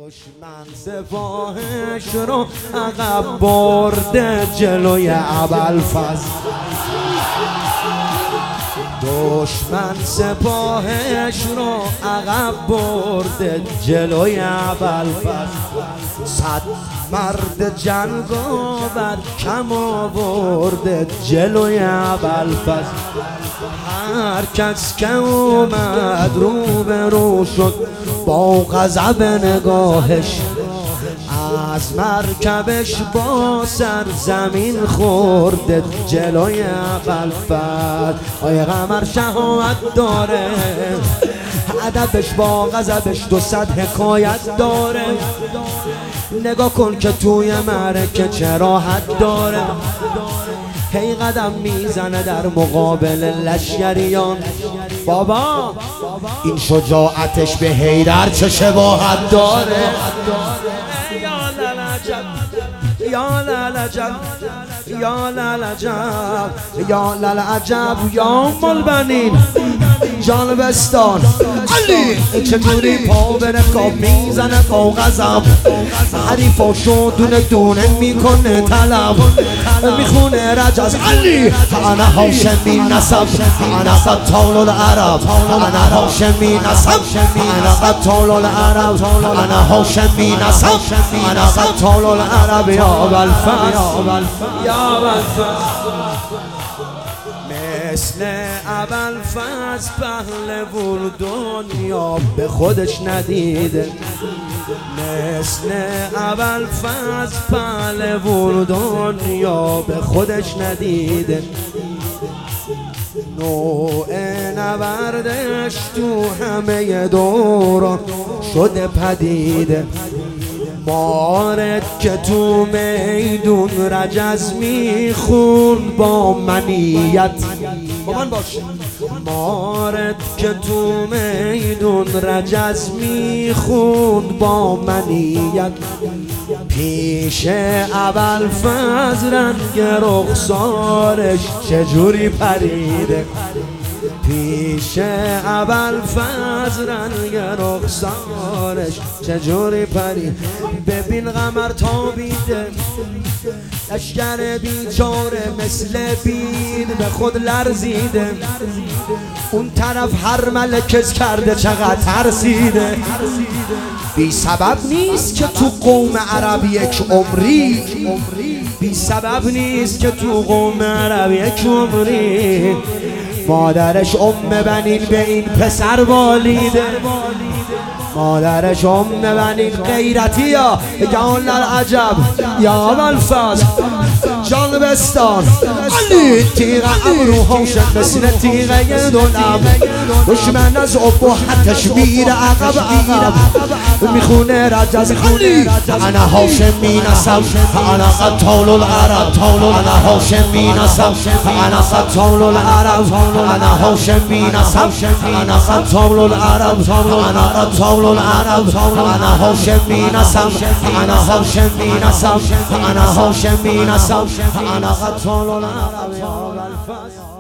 دشمن سپاهش رو عقب برده جلوی ابوالفضل. دشمن سپاهش رو عقب برده جلوی ابوالفضل. صد مرد جنگاور کم آورده جلوی ابوالفضل. هر کس که اومد رو به رو شد با غضب نگاهش، از مرکبش با سر زمین خورده جلوی ابوالفضل. آی قمر شهوت داره، ادبش با غضبش 200 حکایت داره. نگاه کن که توی معرکه چه راحت داره. هی قدم میزنه در مقابل لشکریان. بابا این شجاعتش به حیدر چه شباهت داره. یا للعجب یا للعجب یا للعجب یا للعجب یا ام البنین جان بستان علی. چطوری پا به رکاب میزنه با غضب، حریفاشو دونه دونه میکنه طلب. میخونه رجز علی انا هاشمی نسب انا قتال العرب انا هاشمی نسب انا قتال العرب انا هاشمی نسب انا قتال العرب یا ابوالفضل یا ابوالفضل. مثل ابوالفضل پهلوان دنیا به خودش ندیده. مثل ابوالفضل پهلوان دنیا به خودش ندیده. نوع نبردش تو همه دوران شده پدیده. مارد که تو میدون رجز میخوند با منیت. با من باش. مارد که تو میدون رجز میخوند با منیت. پیش ابوالفضل رنگ رخسارش چجوری پریده. پیش ابوالفضل رنگ رخسارش چجوری پرید. ببین قمر تابیده، لشکر بیچاره مثل بید به خود لرزیده. اون طرف هر ملکز کرده چقدر ترسیده. بی سبب نیست که تو قوم عرب یک عمری، بی سبب نیست که تو قوم عرب یک عمری مادرش بنین به این پسر والیده. مادرش بنین غیرتی یا جان العجب یا ابوالفضل جان بستان علی. تیغ ابروهاش مثل تیغه دولم، دشمن از ابهتش میره عقب عقب. میخونه رجز علی انا هاشمی نسب انا قتال العرب انا هاشمی نسب انا قتال العرب انا هاشمی نسب انا قتال العرب انا قتال العرب انا هاشمی نسب انا هاشمی نسب انا هاشمی نسب انا قتال العرب یا ابوالفضل.